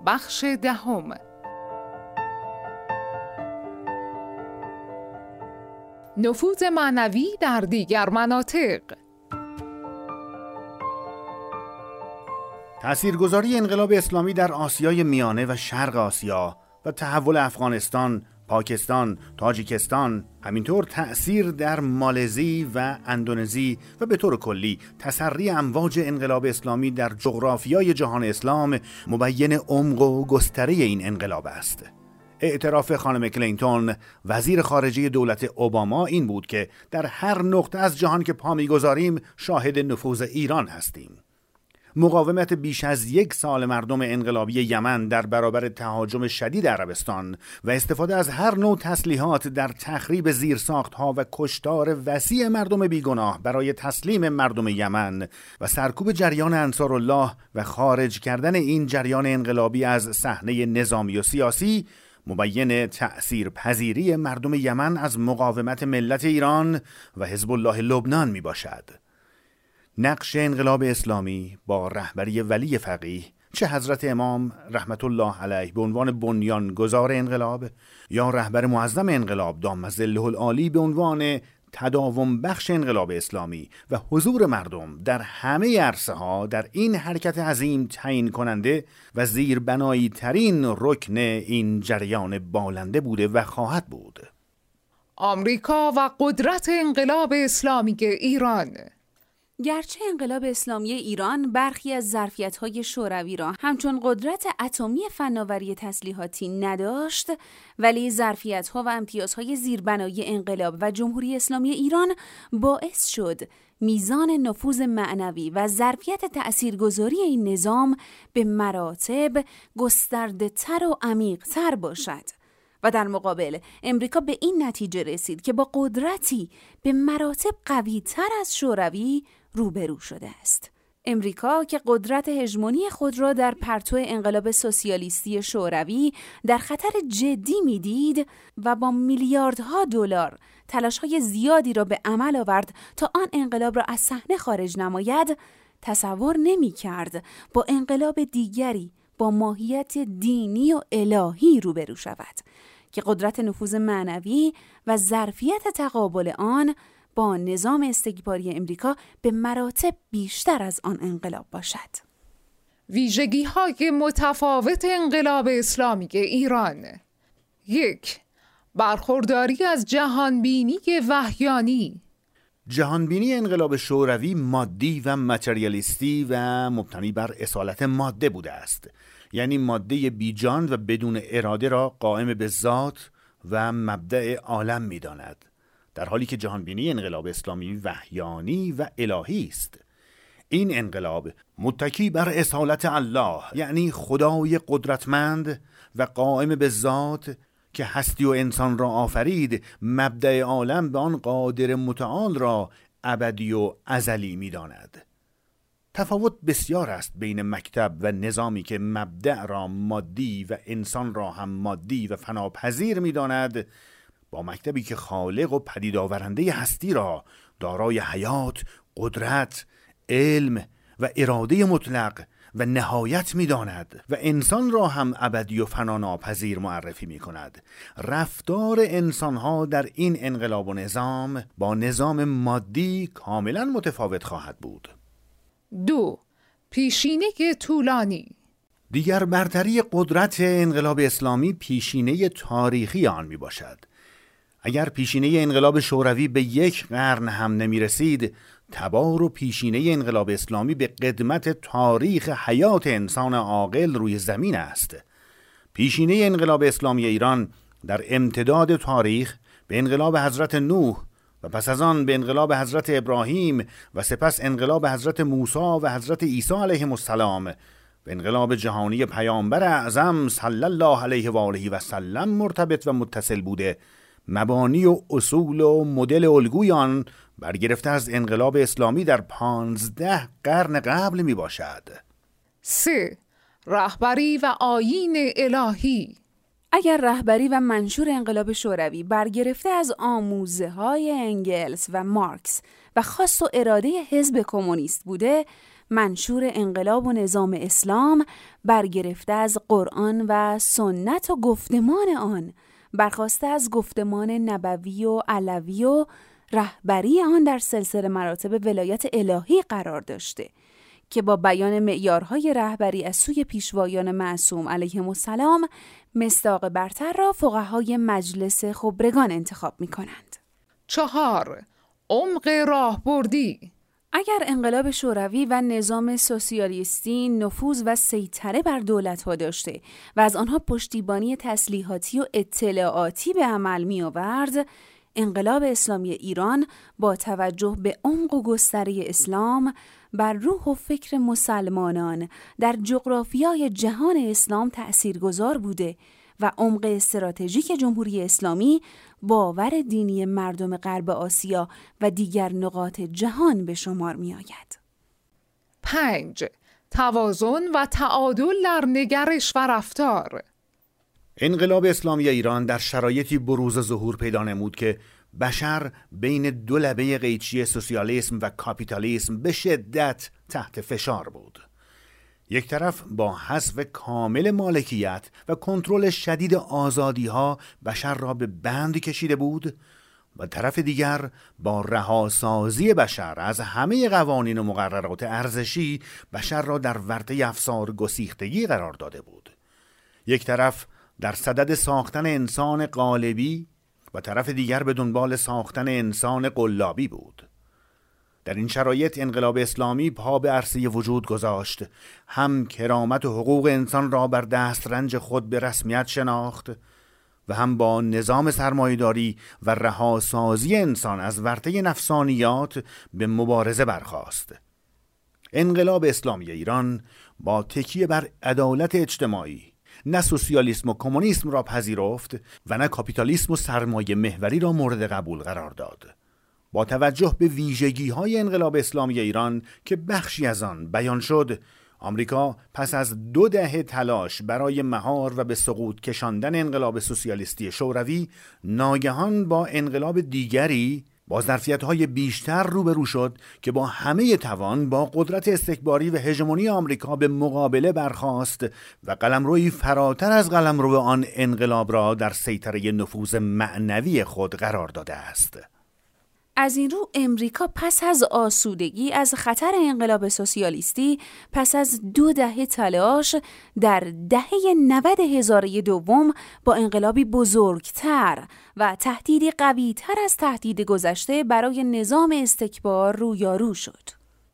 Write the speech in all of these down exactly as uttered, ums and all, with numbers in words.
بخش دهم. نفوذ معنوی در دیگر مناطق. تأثیرگذاری انقلاب اسلامی در آسیای میانه و شرق آسیا و تحول افغانستان، پاکستان، تاجیکستان، همینطور تأثیر در مالزی و اندونزی و به طور کلی تسری امواج انقلاب اسلامی در جغرافیای جهان اسلام مبین عمق و گستره این انقلاب است. اعتراف خانم کلینتون وزیر خارجه دولت اوباما این بود که در هر نقطه از جهان که پا می‌گذاریم شاهد نفوذ ایران هستیم. مقاومت بیش از یک سال مردم انقلابی یمن در برابر تهاجم شدید عربستان و استفاده از هر نوع تسلیحات در تخریب زیرساخت‌ها و کشتار وسیع مردم بیگناه برای تسلیم مردم یمن و سرکوب جریان انصارالله و خارج کردن این جریان انقلابی از صحنه نظامی و سیاسی مبین تأثیر پذیری مردم یمن از مقاومت ملت ایران و حزب الله لبنان می باشد. نقش انقلاب اسلامی با رهبری ولی فقیه چه حضرت امام رحمت الله علیه به عنوان بنیانگذار انقلاب یا رهبر معظم انقلاب دام ظله العالی به عنوان تداوم بخش انقلاب اسلامی و حضور مردم در همه عرصه ها در این حرکت عظیم تعیین کننده و زیربنایی ترین رکن این جریان بالنده بوده و خواهد بود. آمریکا و قدرت انقلاب اسلامی ایران. گرچه انقلاب اسلامی ایران برخی از ظرفیت‌های شوروی را همچون قدرت اتمی فناوری تسلیحاتی نداشت، ولی ظرفیت‌ها و امتیازهای زیربنایی انقلاب و جمهوری اسلامی ایران باعث شد میزان نفوذ معنوی و ظرفیت تأثیرگذاری این نظام به مراتب گسترده‌تر و عمیق‌تر باشد. و در مقابل امریکا به این نتیجه رسید که با قدرتی به مراتب قوی‌تر از شوروی روبرو شده است. امریکا که قدرت هژمونی خود را در پرتو انقلاب سوسیالیستی شوروی در خطر جدی میدید و با میلیاردها دلار تلاش‌های زیادی را به عمل آورد تا آن انقلاب را از صحنه خارج نماید، تصور نمی‌کرد با انقلاب دیگری با ماهیت دینی و الهی روبرو شود که قدرت نفوذ معنوی و ظرفیت تقابل آن با نظام استکباری امریکا به مراتب بیشتر از آن انقلاب باشد. ویژگی‌های متفاوت انقلاب اسلامی ایران. یک، برخورداری از جهانبینی وحیانی. جهانبینی انقلاب شوروی مادی و متریالیستی و مبتنی بر اصالت ماده بوده است، یعنی ماده بیجان و بدون اراده را قائم به ذات و مبدأ عالم می داند، در حالی که جهانبینی انقلاب اسلامی وحیانی و الهی است. این انقلاب متکی بر اصالت الله، یعنی خدای قدرتمند و قائم به ذات که هستی و انسان را آفرید، مبدأ عالم به آن قادر متعال را ابدی و ازلی می داند. تفاوت بسیار است بین مکتب و نظامی که مبدأ را مادی و انسان را هم مادی و فناپذیر می داند با مکتبی که خالق و پدید آورنده هستی را دارای حیات، قدرت، علم و اراده مطلق و نهایت می داند و انسان را هم ابدی و فناناپذیر معرفی می کند. رفتار انسانها در این انقلاب و نظام با نظام مادی کاملا متفاوت خواهد بود. دو، پیشینه طولانی. دیگر برتری قدرت انقلاب اسلامی پیشینه تاریخی آن می باشد. اگر پیشینه انقلاب شوروی به یک قرن هم نمی رسید، تبار و پیشینه انقلاب اسلامی به قدمت تاریخ حیات انسان عاقل روی زمین است. پیشینه انقلاب اسلامی ایران در امتداد تاریخ به انقلاب حضرت نوح و پس از آن به انقلاب حضرت ابراهیم و سپس انقلاب حضرت موسی و حضرت عیسی علیهم السلام به انقلاب جهانی پیامبر اعظم صلی الله علیه و آله و سلم مرتبط و متصل بوده. مبانی و اصول و مدل الگوی آن برگرفته از انقلاب اسلامی در پانزده قرن قبل می باشد. سه، رهبری و آیین الهی. اگر رهبری و منشور انقلاب شوروی برگرفته از آموزه های انگلس و مارکس و خواست و اراده حزب کمونیست بوده، منشور انقلاب و نظام اسلام برگرفته از قرآن و سنت و گفتمان آن، برخواسته از گفتمان نبوی و علوی و رهبری آن در سلسله مراتب ولایت الهی قرار داشته که با بیان معیارهای رهبری از سوی پیشوایان معصوم علیهم السلام مصداق برتر را فقهای مجلس خبرگان انتخاب می کنند. چهار. عمق راهبردی. اگر انقلاب شوروی و نظام سوسیالیستی نفوذ و سیطره بر دولت‌ها داشته و از آنها پشتیبانی تسلیحاتی و اطلاعاتی به عمل می آورد، انقلاب اسلامی ایران با توجه به عمق و گستره اسلام بر روح و فکر مسلمانان در جغرافیای جهان اسلام تأثیرگذار بوده و عمق استراتژیک جمهوری اسلامی باور دینی مردم غرب آسیا و دیگر نقاط جهان به شمار می آید. پنج. توازن و تعادل در نگرش و رفتار. انقلاب اسلامی ایران در شرایطی بروز ظهور پیدا نمود که بشر بین دو لبه قیچی سوسیالیسم و کاپیتالیسم به شدت تحت فشار بود. یک طرف با حذف کامل مالکیت و کنترل شدید آزادی‌ها بشر را به بند کشیده بود و طرف دیگر با رهاسازی بشر از همه قوانین و مقررات ارزشی بشر را در ورطه افسار گسیختگی قرار داده بود. یک طرف در صدد ساختن انسان قالبی و طرف دیگر به دنبال ساختن انسان قلابی بود. در این شرایط انقلاب اسلامی پا به عرصه وجود گذاشت، هم کرامت و حقوق انسان را بر دسترنج خود به رسمیت شناخت و هم با نظام سرمایه‌داری و رهاسازی انسان از ورطه نفسانیات به مبارزه برخاست. انقلاب اسلامی ایران با تکیه بر عدالت اجتماعی نه سوسیالیسم و کمونیسم را پذیرفت و نه کاپیتالیسم و سرمایه محوری را مورد قبول قرار داد. با توجه به ویژگی‌های انقلاب اسلامی ایران که بخشی از آن بیان شد، آمریکا پس از دو دهه تلاش برای مهار و به سقوط کشاندن انقلاب سوسیالیستی شوروی ناگهان با انقلاب دیگری با ظرفیت‌های بیشتر روبرو شد که با همه توان با قدرت استکباری و هژمونی آمریکا به مقابله برخاست و قلمروی فراتر از قلمرو آن انقلاب را در سیطره نفوذ معنوی خود قرار داده است. از این رو امریکا پس از آسودگی از خطر انقلاب سوسیالیستی، پس از دو دهه تلاش، در دهه نود هزاره دوم با انقلابی بزرگتر و تهدیدی قوی‌تر از تهدید گذشته برای نظام استکبار رویارو شد.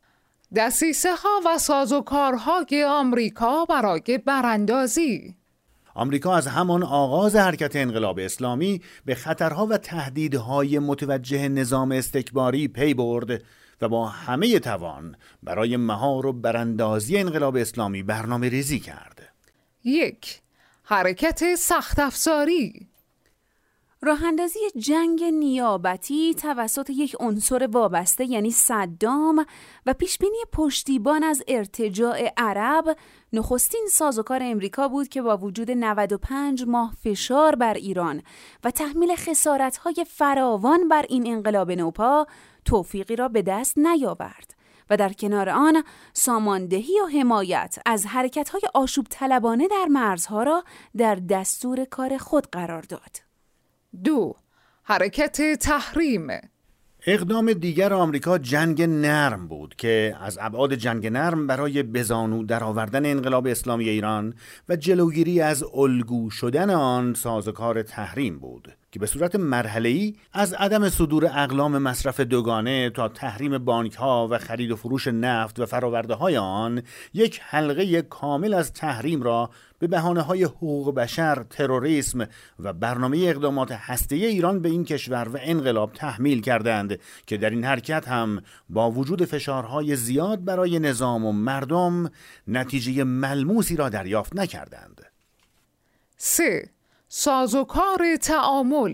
دسیسه ها و سازوکارهای آمریکا برای براندازی. آمریکا از همان آغاز حرکت انقلاب اسلامی به خطرها و تهدیدهای متوجه نظام استکباری پی برد و با همه توان برای مهار و براندازی انقلاب اسلامی برنامه ریزی کرد. یک. حرکت سخت افزاری. راه‌اندازی جنگ نیابتی توسط یک عنصر وابسته یعنی صدام و پیشبینی پشتیبان از ارتجاع عرب نخستین سازوکار امریکا بود که با وجود نود و پنج ماه فشار بر ایران و تحمیل خسارت‌های فراوان بر این انقلاب نوپا توفیقی را به دست نیاورد و در کنار آن ساماندهی و حمایت از حرکت‌های آشوب طلبانه در مرزها را در دستور کار خود قرار داد. دو. حرکت تحریم. اقدام دیگر آمریکا جنگ نرم بود که از ابعاد جنگ نرم برای بزانو درآوردن انقلاب اسلامی ایران و جلوگیری از الگو شدن آن سازوکار تحریم بود که به صورت مرحله‌ای از عدم صدور اقلام مصرف دوگانه تا تحریم بانک‌ها و خرید و فروش نفت و فرآورده‌های آن یک حلقه کامل از تحریم را به بهانه‌های حقوق بشر، تروریسم و برنامه اقدامات هسته‌ای ایران به این کشور و انقلاب تحمیل کردند که در این حرکت هم با وجود فشارهای زیاد برای نظام و مردم نتیجه ملموسی را دریافت نکردند. سه. سازوکار تعامل.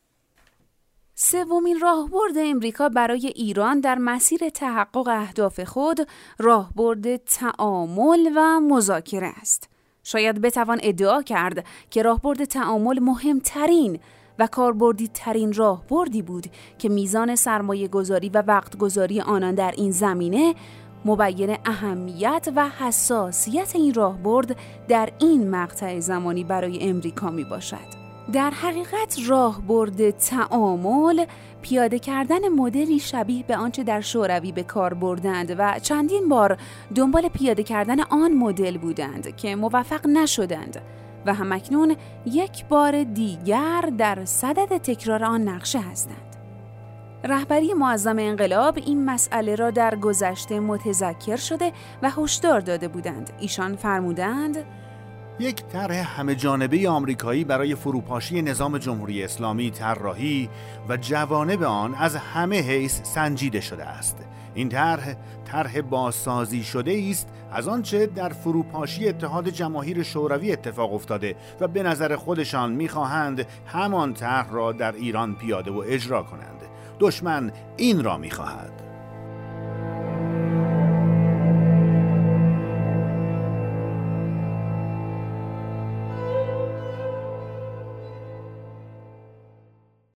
سومین راهبرد امریکا برای ایران در مسیر تحقق اهداف خود راهبرد تعامل و مذاکره است. شاید بتوان ادعا کرد که راهبرد تعامل مهمترین و کاربردی ترین راهبردی بود که میزان سرمایه گذاری و وقت گذاری آنان در این زمینه مبین اهمیت و حساسیت این راهبرد در این مقطع زمانی برای امریکا می باشد. در حقیقت راهبرد تعامل پیاده کردن مدلی شبیه به آنچه در شوروی به کار بردند و چندین بار دنبال پیاده کردن آن مدل بودند که موفق نشدند و همکنون یک بار دیگر در صدد تکرار آن نقشه هستند. رهبری معظم انقلاب این مسئله را در گذشته متذکر شده و هشدار داده بودند. ایشان فرمودند یک طرح همه جانبه آمریکایی برای فروپاشی نظام جمهوری اسلامی طراحی و جوانب آن از همه حیث سنجیده شده است. این طرح طرح بازسازی شده است از آنچه در فروپاشی اتحاد جماهیر شوروی اتفاق افتاده و به نظر خودشان می‌خواهند همان طرح را در ایران پیاده و اجرا کنند. دشمن این را می‌خواهد.